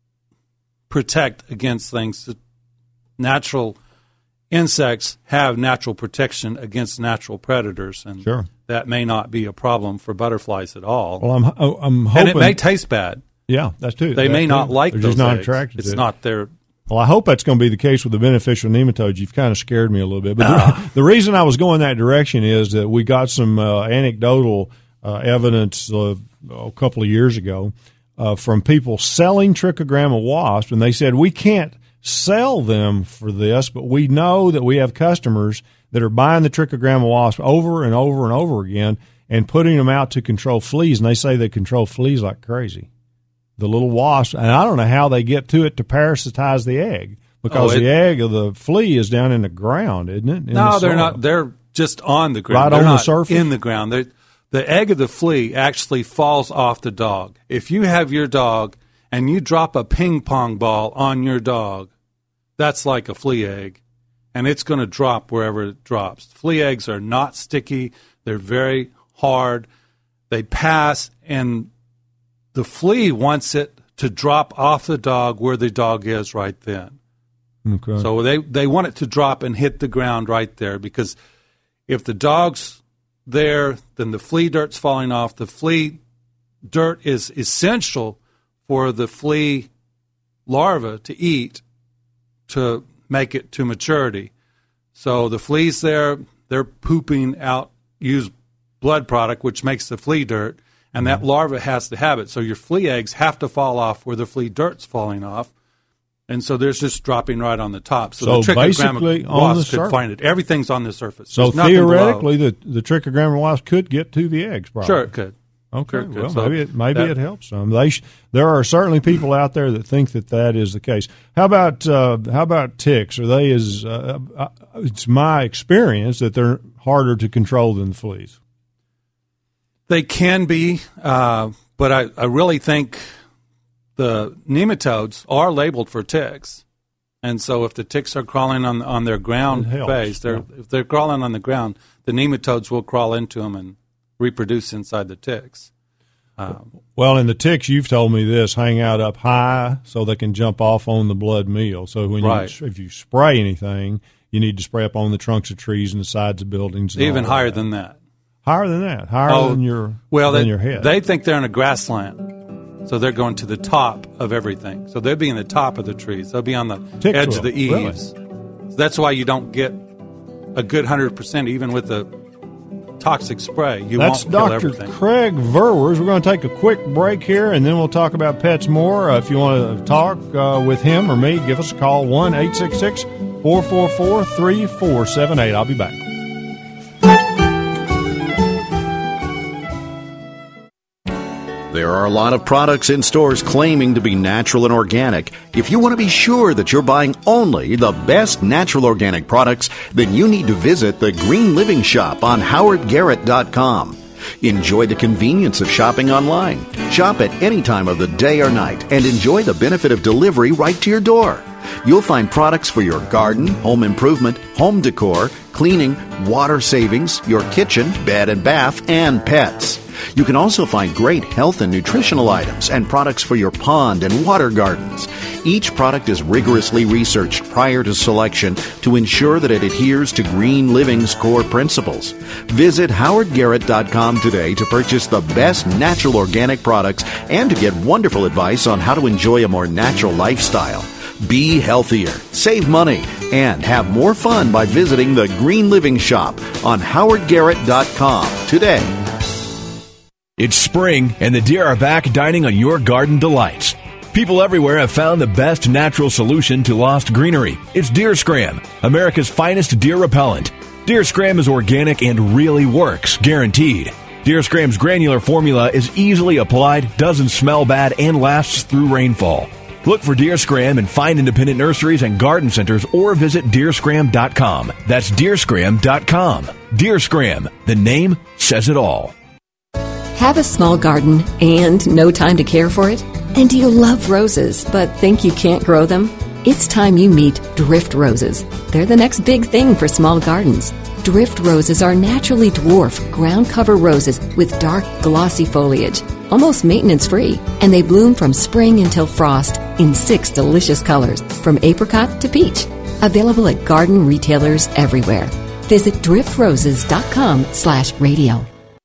[SPEAKER 5] protect against things. Natural insects have natural protection against natural predators, and
[SPEAKER 2] sure,
[SPEAKER 5] that may not be a problem for butterflies at all.
[SPEAKER 2] Well, I'm hoping,
[SPEAKER 5] and it may taste bad.
[SPEAKER 2] Yeah, that's too.
[SPEAKER 5] They may not like
[SPEAKER 2] they're
[SPEAKER 5] those
[SPEAKER 2] just not
[SPEAKER 5] eggs.
[SPEAKER 2] attracted.
[SPEAKER 5] It's not their.
[SPEAKER 2] Well, I hope that's going to be the case with the beneficial nematodes. You've kind of scared me a little bit. But the reason I was going that direction is that we got some anecdotal evidence a couple of years ago from people selling trichogramma wasps, and they said, we can't sell them for this, but we know that we have customers that are buying the trichogramma wasp over and over and over again and putting them out to control fleas, and they say they control fleas like crazy. The little wasp, and I don't know how they get to it to parasitize the egg, because the egg of the flea is down in the ground, isn't it?
[SPEAKER 5] No, they're not. They're just on the ground.
[SPEAKER 2] Right
[SPEAKER 5] they're
[SPEAKER 2] on
[SPEAKER 5] not
[SPEAKER 2] the surface?
[SPEAKER 5] in the ground. The egg of the flea actually falls off the dog. If you have your dog and you drop a ping pong ball on your dog, that's like a flea egg, and it's going to drop wherever it drops. Flea eggs are not sticky. They're very hard. They pass, and the flea wants it to drop off the dog where the dog is right then.
[SPEAKER 2] Okay.
[SPEAKER 5] So they want it to drop and hit the ground right there, because if the dog's there, then the flea dirt's falling off. The flea dirt is essential for the flea larva to eat to make it to maturity. So the fleas there, they're pooping out used blood product, which makes the flea dirt, and that larva has to have it. So your flea eggs have to fall off where the flea dirt's falling off. And so there's just dropping right on the top. So the
[SPEAKER 2] basically on the surface.
[SPEAKER 5] could find it. Everything's on the surface.
[SPEAKER 2] So theoretically, the trichogramma wasp could get to the eggs, probably.
[SPEAKER 5] Sure, it could.
[SPEAKER 2] Okay,
[SPEAKER 5] sure it could.
[SPEAKER 2] well,
[SPEAKER 5] So
[SPEAKER 2] maybe it helps some. There are certainly people out there that think that is the case. How about ticks? Are they as? It's my experience that they're harder to control than the fleas.
[SPEAKER 5] They can be, but I really think the nematodes are labeled for ticks. And so if the ticks are crawling on their ground phase, if they're crawling on the ground, the nematodes will crawl into them and reproduce inside the ticks.
[SPEAKER 2] Well, in the ticks, you've told me this, hang out up high so they can jump off on the blood meal. So when if you spray anything, you need to spray up on the trunks of trees and the sides of buildings.
[SPEAKER 5] Even higher than that.
[SPEAKER 2] Higher than that? Higher than your head?
[SPEAKER 5] They think they're in a grassland. So they're going to the top of everything. So they'll be in the top of the trees. They'll be on the edge of the eaves. Really? So that's why you don't get a good 100% even with the toxic spray.
[SPEAKER 2] That's
[SPEAKER 5] won't kill
[SPEAKER 2] Dr.
[SPEAKER 5] everything.
[SPEAKER 2] Craig Verwers. We're going to take a quick break here, and then we'll talk about pets more. If you want to talk with him or me, give us a call, 1-866-444-3478. I'll be back.
[SPEAKER 1] There are a lot of products in stores claiming to be natural and organic. If you want to be sure that you're buying only the best natural organic products, then you need to visit the Green Living Shop on HowardGarrett.com. Enjoy the convenience of shopping online. Shop at any time of the day or night and enjoy the benefit of delivery right to your door. You'll find products for your garden, home improvement, home decor, cleaning, water savings, your kitchen, bed and bath, and pets. You can also find great health and nutritional items and products for your pond and water gardens. Each product is rigorously researched prior to selection to ensure that it adheres to Green Living's core principles. Visit HowardGarrett.com today to purchase the best natural organic products and to get wonderful advice on how to enjoy a more natural lifestyle. Be healthier, save money, and have more fun by visiting the Green Living Shop on HowardGarrett.com today.
[SPEAKER 3] It's spring, and the deer are back dining on your garden delights. People everywhere have found the best natural solution to lost greenery. It's Deer Scram, America's finest deer repellent. Deer Scram is organic and really works, guaranteed. Deer Scram's granular formula is easily applied, doesn't smell bad, and lasts through rainfall. Look for Deer Scram in fine independent nurseries and garden centers or visit deerscram.com. That's deerscram.com. Deer Scram, the name says it all.
[SPEAKER 6] Have a small garden and no time to care for it? And do you love roses but think you can't grow them? It's time you meet Drift Roses. They're the next big thing for small gardens. Drift Roses are naturally dwarf ground cover roses with dark, glossy foliage, almost maintenance-free, and they bloom from spring until frost in 6 delicious colors, from apricot to peach. Available at garden retailers everywhere. Visit driftroses.com/radio.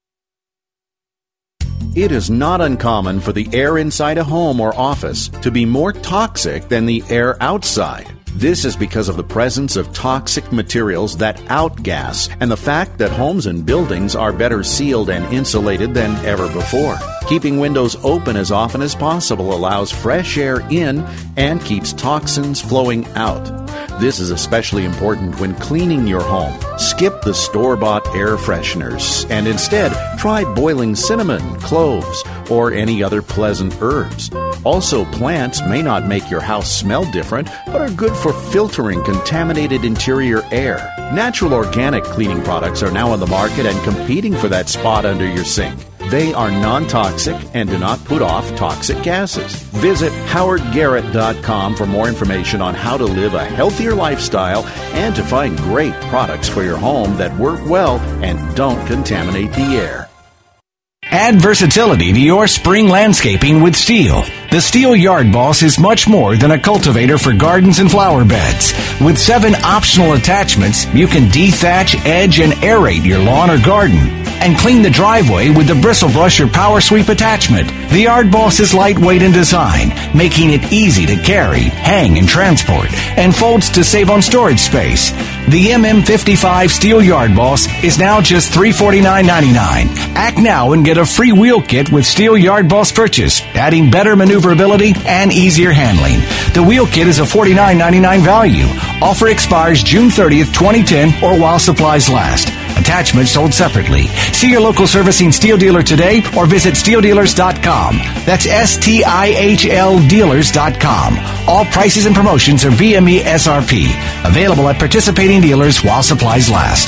[SPEAKER 1] It is not uncommon for the air inside a home or office to be more toxic than the air outside. This is because of the presence of toxic materials that outgas and the fact that homes and buildings are better sealed and insulated than ever before. Keeping windows open as often as possible allows fresh air in and keeps toxins flowing out. This is especially important when cleaning your home. Skip the store-bought air fresheners and instead try boiling cinnamon, cloves, or any other pleasant herbs. Also, plants may not make your house smell different, but are good for filtering contaminated interior air. Natural organic cleaning products are now on the market and competing for that spot under your sink. They are non-toxic and do not put off toxic gases. Visit HowardGarrett.com for more information on how to live a healthier lifestyle and to find great products for your home that work well and don't contaminate the air.
[SPEAKER 7] Add versatility to your spring landscaping with Steel. The Steel Yard Boss is much more than a cultivator for gardens and flower beds. With 7 optional attachments, you can dethatch, edge, and aerate your lawn or garden. And clean the driveway with the Bristle Brush or Power Sweep attachment. The Yard Boss is lightweight in design, making it easy to carry, hang, and transport, and folds to save on storage space. The MM55 Steel Yard Boss is now just $349.99. Act now and get a free wheel kit with Steel Yard Boss purchase, adding better maneuverability and easier handling. The wheel kit is a $49.99 value. Offer expires June 30th, 2010, or while supplies last. Attachments sold separately. See your local servicing Steel dealer today or visit steeldealers.com. That's STIHL dealers.com. All prices and promotions are BME SRP. Available at participating dealers while supplies last.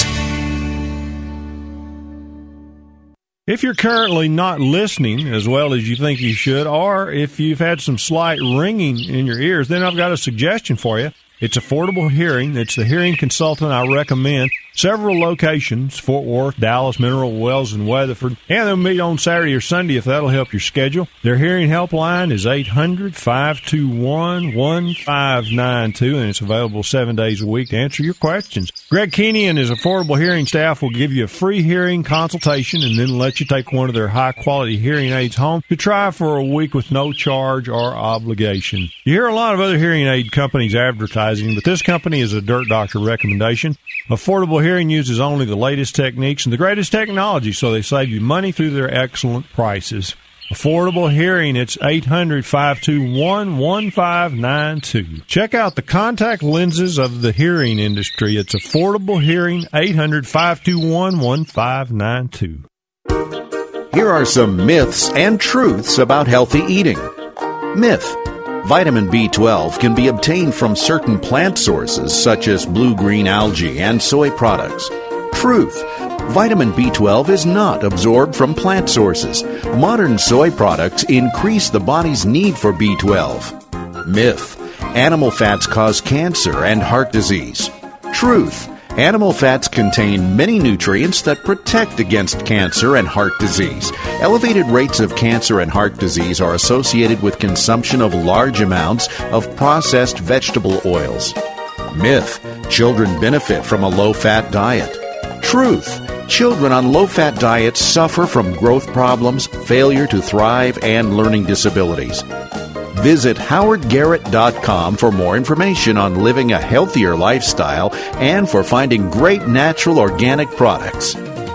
[SPEAKER 2] If you're currently not listening as well as you think you should, or if you've had some slight ringing in your ears, then I've got a suggestion for you. It's Affordable Hearing. It's the hearing consultant I recommend. Several locations, Fort Worth, Dallas, Mineral Wells, and Weatherford. And they'll meet on Saturday or Sunday if that'll help your schedule. Their hearing helpline is 800-521-1592, and it's available 7 days a week to answer your questions. Greg Keeney and his Affordable Hearing staff will give you a free hearing consultation and then let you take one of their high-quality hearing aids home to try for a week with no charge or obligation. You hear a lot of other hearing aid companies advertising, but this company is a Dirt Doctor recommendation. Affordable Hearing uses only the latest techniques and the greatest technology, so they save you money through their excellent prices. Affordable Hearing, it's 800-521-1592. Check out the contact lenses of the hearing industry. It's Affordable Hearing, 800-521-1592.
[SPEAKER 1] Here are some myths and truths about healthy eating. Myth: vitamin B12 can be obtained from certain plant sources such as blue-green algae and soy products. Truth: vitamin B12 is not absorbed from plant sources. Modern soy products increase the body's need for B12. Myth: animal fats cause cancer and heart disease. Truth: animal fats contain many nutrients that protect against cancer and heart disease. Elevated rates of cancer and heart disease are associated with consumption of large amounts of processed vegetable oils. Myth: children benefit from a low-fat diet. Truth: children on low-fat diets suffer from growth problems, failure to thrive, and learning disabilities. Visit howardgarrett.com for more information on living a healthier lifestyle and for finding great natural organic products.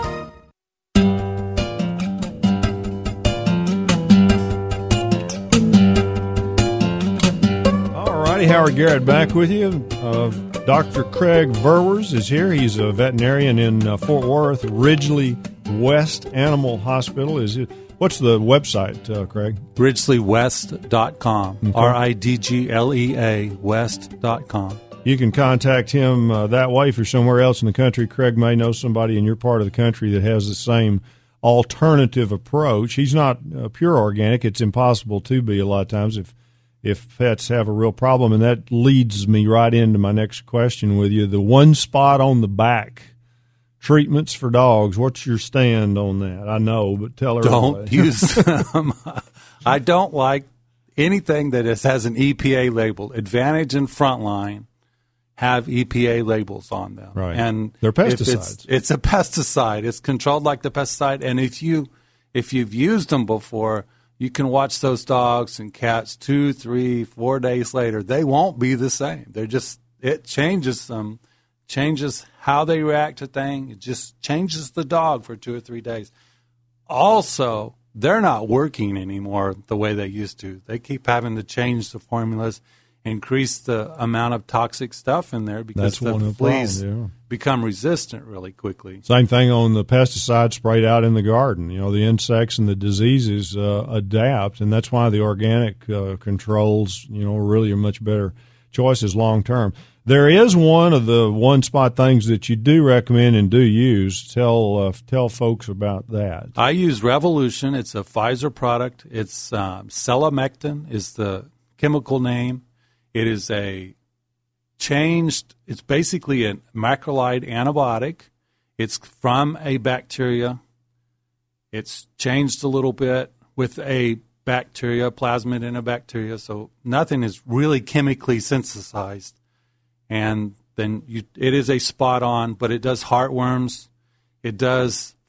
[SPEAKER 2] All righty, Howard Garrett back with you. Dr. Craig Verwers is here. He's a veterinarian in Fort Worth. Ridgely West Animal Hospital. What's the website, Craig?
[SPEAKER 5] RidgleyWest.com. Okay. RIDGLEA West.com.
[SPEAKER 2] You can contact him that way. If you're somewhere else in the country, Craig may know somebody in your part of the country that has the same alternative approach. He's not pure organic. It's impossible to be a lot of times if pets have a real problem. And that leads me right into my next question with you. The one spot on the back treatments for dogs. What's your stand on that? I know, but tell everybody.
[SPEAKER 5] Don't use them. I don't like anything that has an EPA label. Advantage and Frontline have EPA labels on them.
[SPEAKER 2] Right.
[SPEAKER 5] And
[SPEAKER 2] they're pesticides.
[SPEAKER 5] It's a pesticide. It's controlled like the pesticide. And if you've used them before, you can watch those dogs and cats 2, 3, 4 days later. They won't be the same. It changes them. Changes how they react to things. It just changes the dog for 2 or 3 days. Also, they're not working anymore the way they used to. They keep having to change the formulas, increase the amount of toxic stuff in there because the fleas become resistant really quickly.
[SPEAKER 2] Same thing on the pesticide sprayed out in the garden. You know, the insects and the diseases adapt, and that's why the organic controls, really are much better choices long term. There is one of the one-spot things that you do recommend and do use. Tell folks about that.
[SPEAKER 5] I use Revolution. It's a Pfizer product. It's Selamectin is the chemical name. It is it's basically a macrolide antibiotic. It's from a bacteria. It's changed a little bit with a bacteria, plasmid in a bacteria, so nothing is really chemically synthesized. And then it is a spot on, but it does heartworms, it does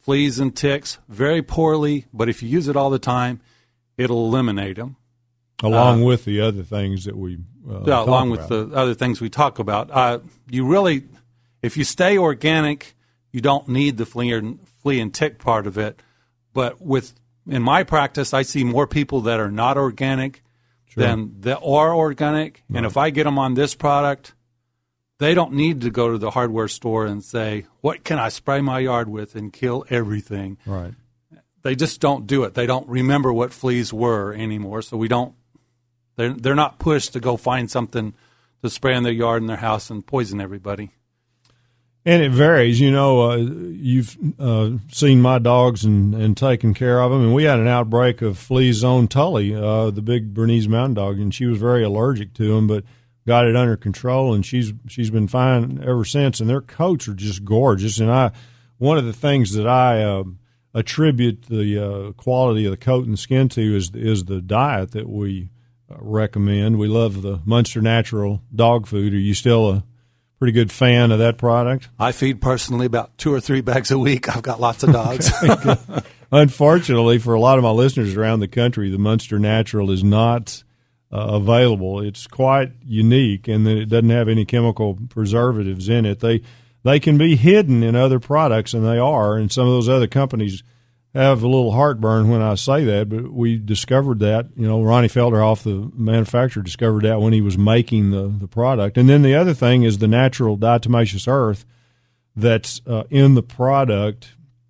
[SPEAKER 5] fleas and ticks very poorly, but if you use it all the time, it'll eliminate them.
[SPEAKER 2] Along with the other things that we
[SPEAKER 5] along with the other things we talk about. You really, if you stay organic, you don't need the flea and tick part of it. But in my practice, I see more people that are not organic than that are organic. Right. And if I get them on this product, they don't need to go to the hardware store and say, what can I spray my yard with and kill everything?
[SPEAKER 2] Right.
[SPEAKER 5] They just don't do it. They don't remember what fleas were anymore, so we don't. They're not pushed to go find something to spray in their yard and their house and poison everybody.
[SPEAKER 2] And it varies. You've seen my dogs and taken care of them. And we had an outbreak of fleas on Tully, the big Bernese Mountain Dog, and she was very allergic to them, but got it under control, and she's been fine ever since. And their coats are just gorgeous. And one of the things that I attribute the quality of the coat and skin to is the diet that we recommend. We love the Munster Natural dog food. Are you still a pretty good fan of that product?
[SPEAKER 5] I feed personally about 2 or 3 bags a week. I've got lots of dogs.
[SPEAKER 2] Unfortunately, for a lot of my listeners around the country, the Munster Natural is not available. It's quite unique in that it doesn't have any chemical preservatives in it. They can be hidden in other products, and they are, and some of those other companies have a little heartburn when I say that, but we discovered that. Ronnie Felderhoff, the manufacturer, discovered that when he was making the product. And then the other thing is the natural diatomaceous earth that's in the product.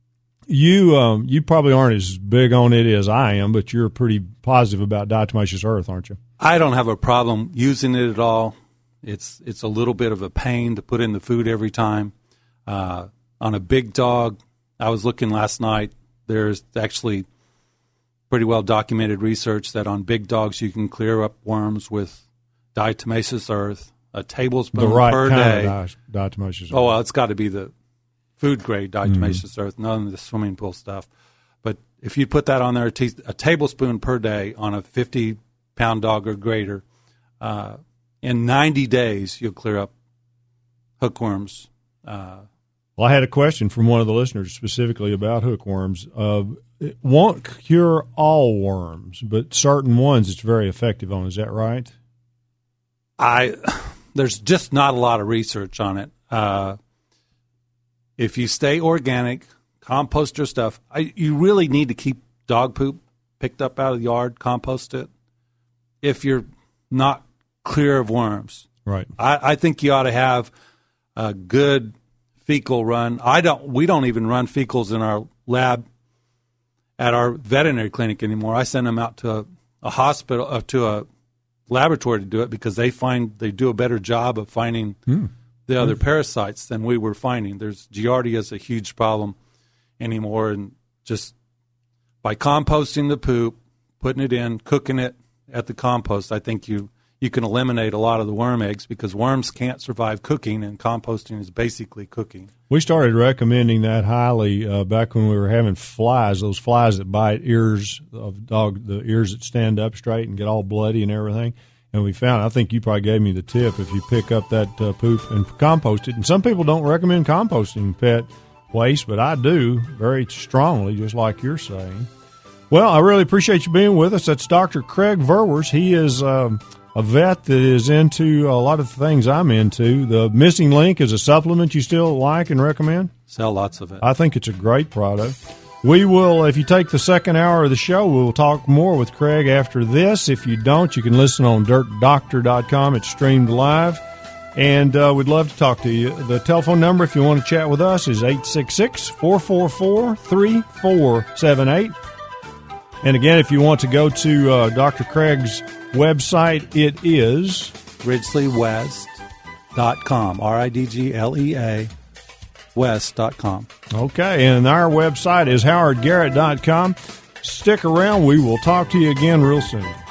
[SPEAKER 2] You probably aren't as big on it as I am, but you're pretty positive about diatomaceous earth, aren't you?
[SPEAKER 5] I don't have a problem using it at all. It's a little bit of a pain to put in the food every time. On a big dog, I was looking last night. There's actually pretty well documented research that on big dogs you can clear up worms with diatomaceous earth, a tablespoon per day.
[SPEAKER 2] Of diatomaceous earth.
[SPEAKER 5] Oh, well, it's got to be the food-grade diatomaceous earth, none of the swimming pool stuff. But if you put that on there, a tablespoon per day on a 50-pound dog or greater, in 90 days you'll clear up hookworms.
[SPEAKER 2] Well, I had a question from one of the listeners specifically about hookworms. It won't cure all worms, but certain ones it's very effective on. Is that right?
[SPEAKER 5] There's just not a lot of research on it. If you stay organic, compost your stuff, you really need to keep dog poop picked up out of the yard, compost it, if you're not clear of worms.
[SPEAKER 2] Right.
[SPEAKER 5] I think you ought to have a good fecal run. We don't even run fecals in our lab at our veterinary clinic anymore. I send them out to a hospital, to a laboratory to do it because they do a better job of finding the other parasites than we were finding. Giardia is a huge problem anymore, and just by composting the poop, putting it in, cooking it at the compost, I think you can eliminate a lot of the worm eggs because worms can't survive cooking, and composting is basically cooking.
[SPEAKER 2] We started recommending that highly back when we were having flies, those flies that bite ears of dog, the ears that stand up straight and get all bloody and everything. And we found, I think you probably gave me the tip, if you pick up that poop and compost it. And some people don't recommend composting pet waste, but I do very strongly, just like you're saying. Well, I really appreciate you being with us. That's Dr. Craig Verwers. He is a vet that is into a lot of the things I'm into. The Missing Link is a supplement you still like and recommend?
[SPEAKER 5] Sell lots of it.
[SPEAKER 2] I think it's a great product. We will, if you take the second hour of the show, we'll talk more with Craig after this. If you don't, you can listen on dirtdoctor.com. It's streamed live. And we'd love to talk to you. The telephone number, if you want to chat with us, is 866-444-3478. And again, if you want to go to Dr. Craig's website, it is
[SPEAKER 5] RidgleyWest.com, RIDGLEA West.com.
[SPEAKER 2] Okay, and our website is howardgarrett.com. Stick around. We will talk to you again real soon.